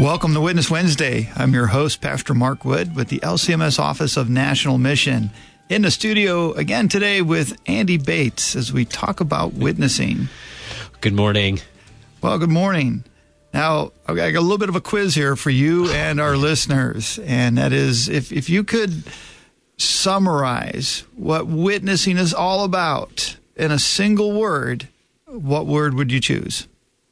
Welcome to Witness Wednesday. I'm your host, Pastor Mark Wood, with the LCMS Office of National Mission. In the studio again today with Andy Bates as we talk about witnessing. Good morning. Well, good morning. Now, I got a little bit of a quiz here for you and our listeners, and that is if you could summarize what witnessing is all about in a single word, what word would you choose?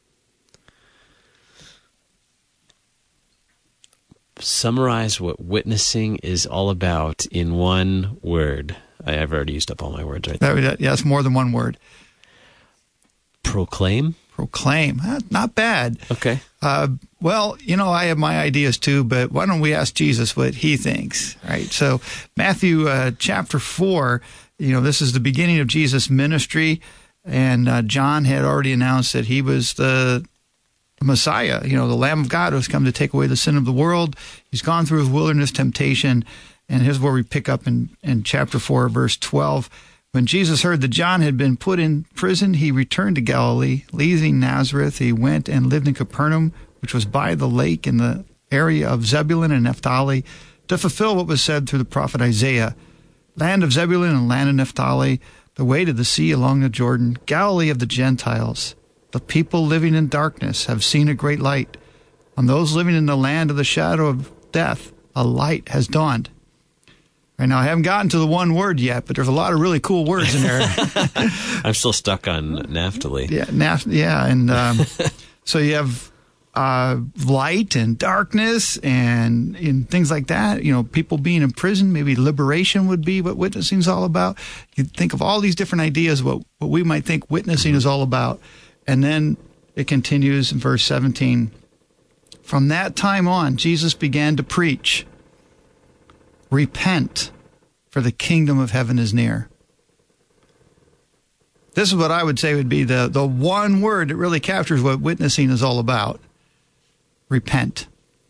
Summarize what witnessing is all about in one word. I've already used up all my words right there. Yes, more than one word. Proclaim? Proclaim. Not bad. Okay. Well, I have my ideas too, but why don't we ask Jesus what he thinks, right? So Matthew chapter 4, this is the beginning of Jesus' ministry, and John had already announced that he was the Messiah, the Lamb of God who has come to take away the sin of the world. He's gone through his wilderness temptation, and here's where we pick up in chapter 4, verse 12. When Jesus heard that John had been put in prison, he returned to Galilee. Leaving Nazareth, he went and lived in Capernaum, which was by the lake in the area of Zebulun and Naphtali, to fulfill what was said through the prophet Isaiah. Land of Zebulun and land of Naphtali, the way to the sea along the Jordan, Galilee of the Gentiles. The people living in darkness have seen a great light. On those living in the land of the shadow of death, a light has dawned. Right now, I haven't gotten to the one word yet, but there's a lot of really cool words in there. I'm still stuck on Naphtali. Yeah, and so you have light and darkness and things like that. People being in prison, maybe liberation would be what witnessing is all about. You think of all these different ideas, what we might think witnessing is all about. And then it continues in verse 17. From that time on, Jesus began to preach, "Repent, for the kingdom of heaven is near." This is what I would say would be the one word that really captures what witnessing is all about. Repent.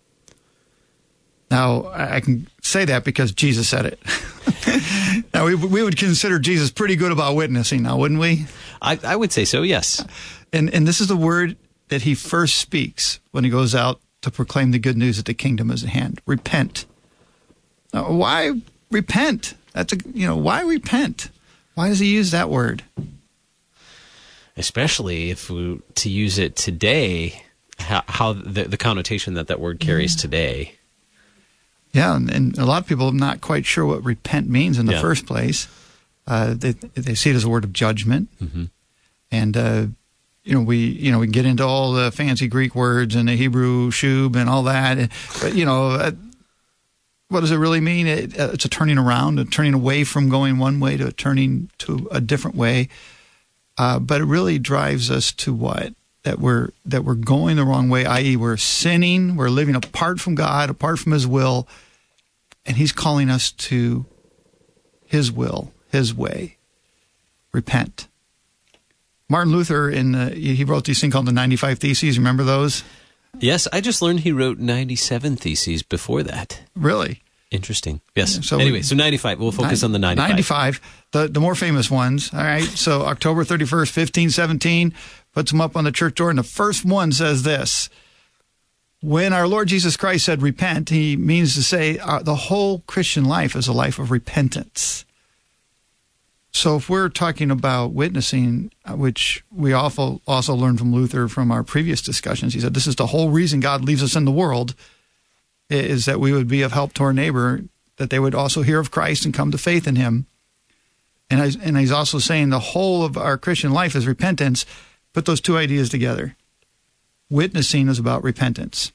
Now, I can say that because Jesus said it. Now, we would consider Jesus pretty good about witnessing now, wouldn't we? I would say so, yes. And this is the word that he first speaks when he goes out to proclaim the good news that the kingdom is at hand. Repent. Now, why repent? Why repent? Why does he use that word? Especially if to use it today, how the connotation that word carries today. Yeah, and a lot of people are not quite sure what repent means in the first place. They see it as a word of judgment, and we get into all the fancy Greek words and the Hebrew shub and all that. But what does it really mean? It's a turning around, a turning away from going one way to turning to a different way. But it really drives us to what? That we're going the wrong way, i.e. we're sinning, we're living apart from God, apart from his will, and he's calling us to his will, his way. Repent. Martin Luther, he wrote these things called the 95 Theses. Remember those? Yes, I just learned he wrote 97 Theses before that. Really? Interesting. Yes. So anyway, so 95. We'll focus on the 95. 95, the more famous ones. All right. So October 31st, 1517, puts them up on the church door. And the first one says this: when our Lord Jesus Christ said repent, he means to say the whole Christian life is a life of repentance. So if we're talking about witnessing, which we also learned from Luther from our previous discussions, he said this is the whole reason God leaves us in the world, is that we would be of help to our neighbor, that they would also hear of Christ and come to faith in him. And he's also saying the whole of our Christian life is repentance. Put those two ideas together. Witnessing is about repentance.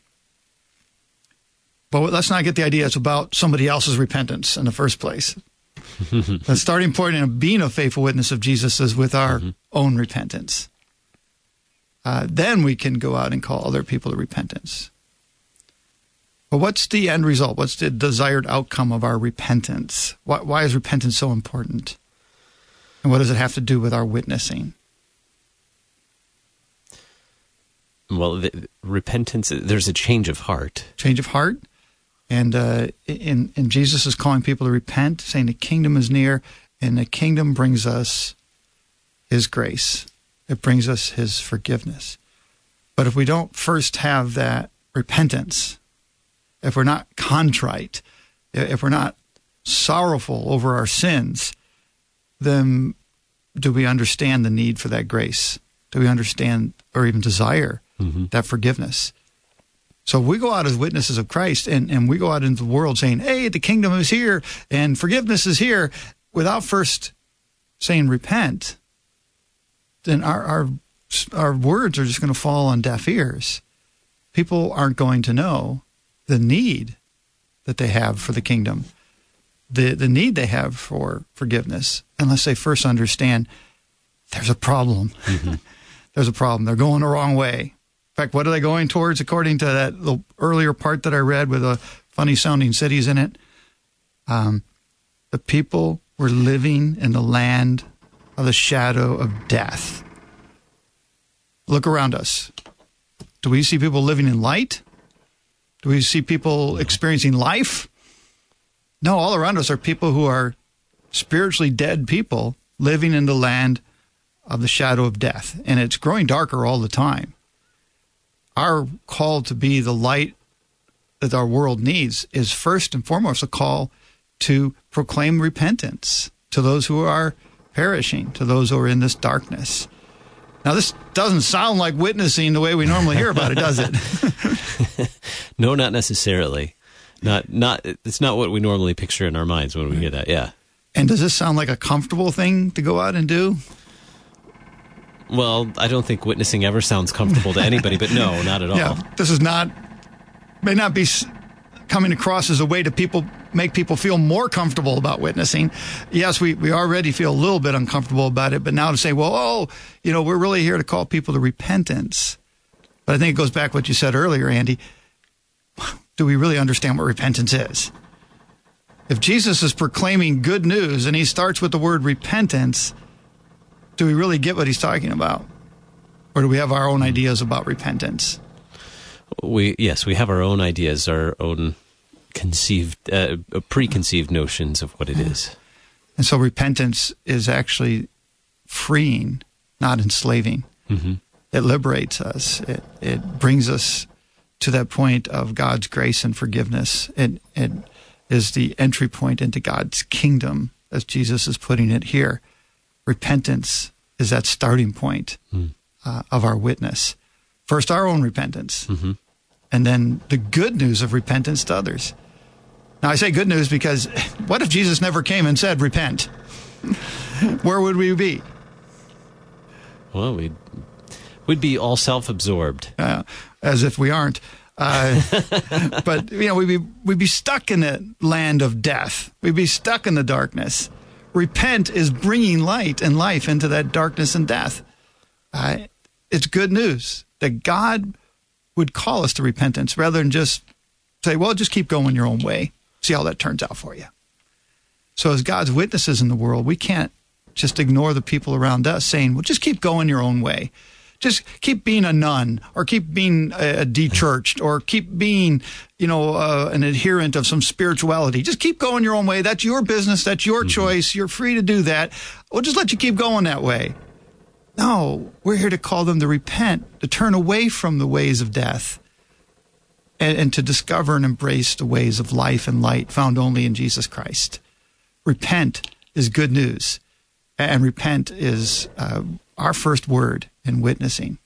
But let's not get the idea it's about somebody else's repentance in the first place. The starting point in being a faithful witness of Jesus is with our own repentance. Then we can go out and call other people to repentance. But what's the end result? What's the desired outcome of our repentance? Why is repentance so important? And what does it have to do with our witnessing? Well, repentance, there's a change of heart. Change of heart. And Jesus is calling people to repent, saying the kingdom is near, and the kingdom brings us his grace. It brings us his forgiveness. But if we don't first have that repentance, if we're not contrite, if we're not sorrowful over our sins, then do we understand the need for that grace? Do we understand or even desire that forgiveness? So we go out as witnesses of Christ and we go out into the world saying, hey, the kingdom is here and forgiveness is here, without first saying repent, then our words are just going to fall on deaf ears. People aren't going to know the need that they have for the kingdom, the need they have for forgiveness, unless they first understand there's a problem. There's a problem. They're going the wrong way. In fact, what are they going towards, according to the earlier part that I read with the funny-sounding cities in it? The people were living in the land of the shadow of death. Look around us. Do we see people living in light? Do we see people experiencing life? No, all around us are people who are spiritually dead people living in the land of the shadow of death. And it's growing darker all the time. Our call to be the light that our world needs is first and foremost a call to proclaim repentance to those who are perishing, to those who are in this darkness. Now, this doesn't sound like witnessing the way we normally hear about it, does it? No, not necessarily. It's not what we normally picture in our minds when we hear that, yeah. And does this sound like a comfortable thing to go out and do? Well, I don't think witnessing ever sounds comfortable to anybody, but no, not at all. Yeah, this may not be coming across as a way to make people feel more comfortable about witnessing. Yes, we already feel a little bit uncomfortable about it, but now to say, well, we're really here to call people to repentance. But I think it goes back to what you said earlier, Andy. Do we really understand what repentance is? If Jesus is proclaiming good news and he starts with the word repentance, do we really get what he's talking about? Or do we have our own ideas about repentance? We have our own ideas, our own preconceived notions of what it is. And so repentance is actually freeing, not enslaving. It liberates us. It brings us to that point of God's grace and forgiveness. It is the entry point into God's kingdom, as Jesus is putting it here. Repentance is that starting point of our witness. First, our own repentance, and then the good news of repentance to others. Now, I say good news because what if Jesus never came and said, repent? Where would we be? Well, we'd be all self-absorbed. As if we aren't. But, we'd be stuck in the land of death. We'd be stuck in the darkness. Repent is bringing light and life into that darkness and death. It's good news that God would call us to repentance rather than just say, well, just keep going your own way. See how that turns out for you. So as God's witnesses in the world, we can't just ignore the people around us saying, well, just keep going your own way. Just keep being a nun, or keep being a de-churched, or keep being, an adherent of some spirituality. Just keep going your own way. That's your business. That's your choice. You're free to do that. We'll just let you keep going that way. No, we're here to call them to repent, to turn away from the ways of death, and to discover and embrace the ways of life and light found only in Jesus Christ. Repent is good news, and repent is our first word in witnessing.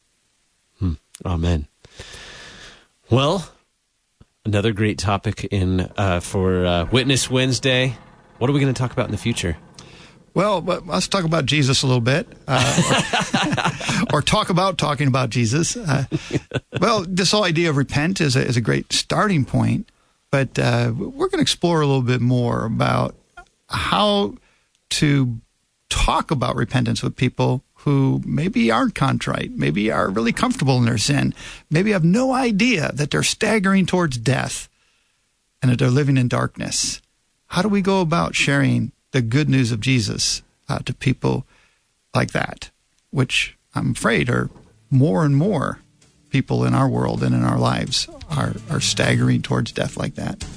Amen. Well, another great topic for Witness Wednesday. What are we going to talk about in the future? Well, let's talk about Jesus a little bit, or talking about Jesus. Well, this whole idea of repent is a great starting point, but we're going to explore a little bit more about how to talk about repentance with people who maybe aren't contrite, maybe are really comfortable in their sin, maybe have no idea that they're staggering towards death and that they're living in darkness. How do we go about sharing the good news of Jesus to people like that, which I'm afraid are more and more people in our world and in our lives are staggering towards death like that?